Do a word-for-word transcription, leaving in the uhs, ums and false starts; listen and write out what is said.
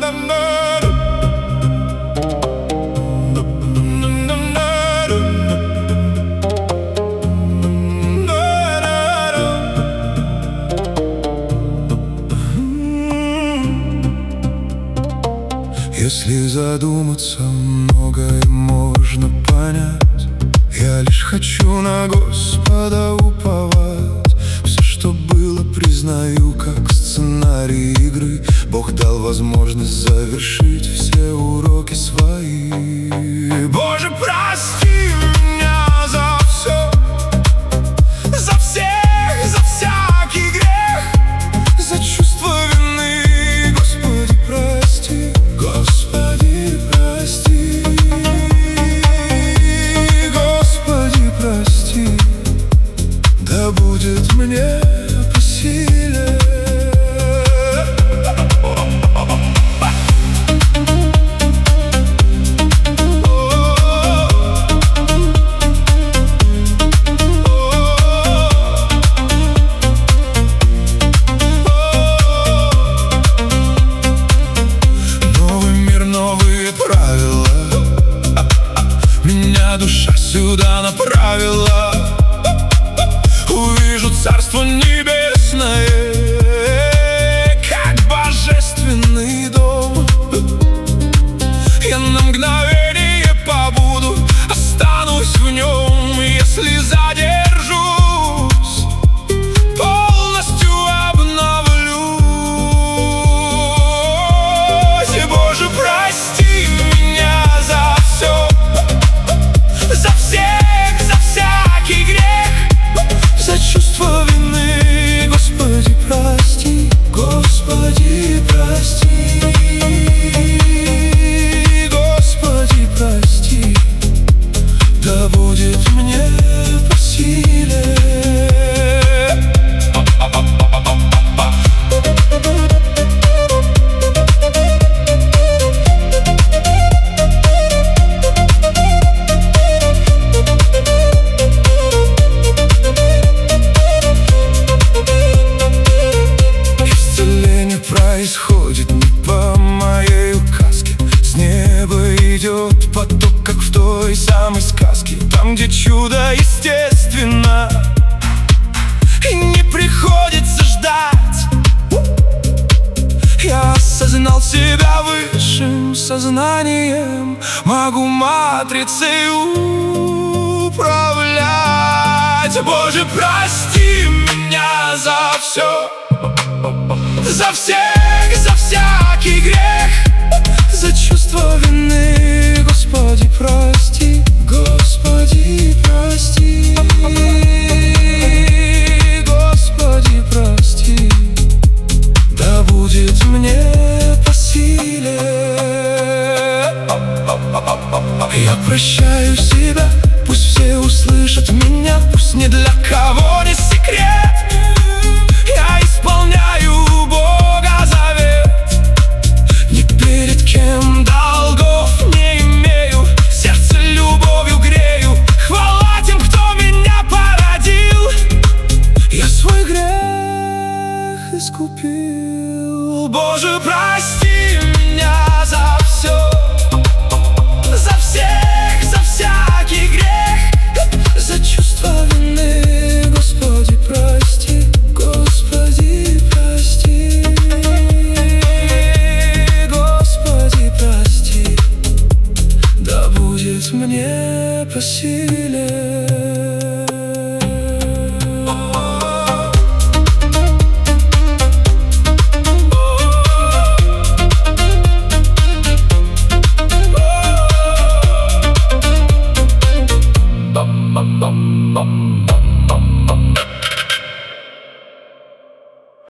Если задуматься, многое можно понять. Я лишь хочу на Господа уповать. Все, что было, признаю, как сценарий игры. Бог дал возможность завершить все уроки свои. Боже, прости меня за все, за всех, за всякий грех, за чувство вины. Господи, прости, Господи, прости, Господи, прости, да будет мне по силе. Меня душа сюда направила. Увижу Царство Небесное, как божественный дом. Я на мгновение побуду, останусь в нем. Если задержусь, полностью обновлюсь. И, Боже, прости меня за все, за всех, за всякий грех, за чувство вины. Господи, прости, Господи, прости, Господи, прости, да будет мне по силе. Происходит не по моей указке. С неба идет поток, как в той самой сказке. Там, где чудо естественно и не приходится ждать. Я осознал себя высшим сознанием, могу матрицей управлять. Боже, прости меня за все, за всех, за всякий грех, за чувство вины. Господи, прости, Господи, прости, Господи, прости, да будет мне по силе. Я прощаю себя, пусть все услышат меня, пусть ни для кого не секрет. Я исполняю Бога завет, ни перед кем долгов не имею, сердце любовью грею. Хвала тем, кто меня породил, я свой грех искупил. Боже, прости меня за все, за всех, за всякий грех, за чувство вины. Господи, прости, Господи, прости, Господи, прости, да будет мне по силе. Bum bum bum bum bum bum bum.